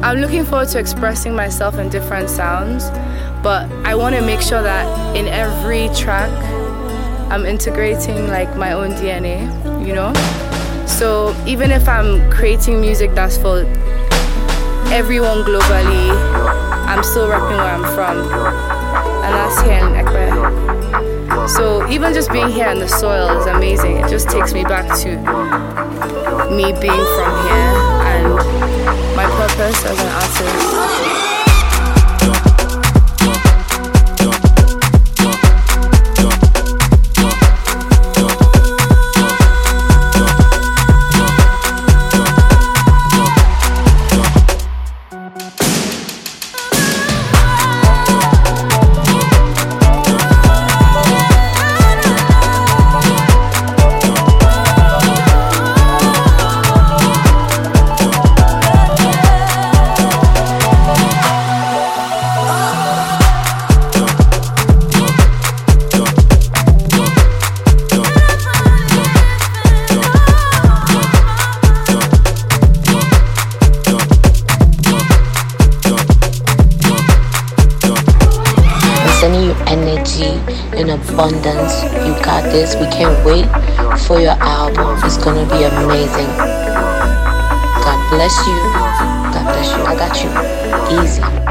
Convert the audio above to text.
I'm looking forward to expressing myself in different sounds, but I want to make sure that in every track I'm integrating like my own DNA, you know? So even if I'm creating music that's for everyone globally, I'm still repping where I'm from, and that's here in Ekpe. So even just being here in the soil is amazing. It just takes me back to me being from here and my purpose as an artist. Sending you energy in abundance. You got this. We can't wait for your album. It's gonna be amazing. God bless you. God bless you. I got you. Easy.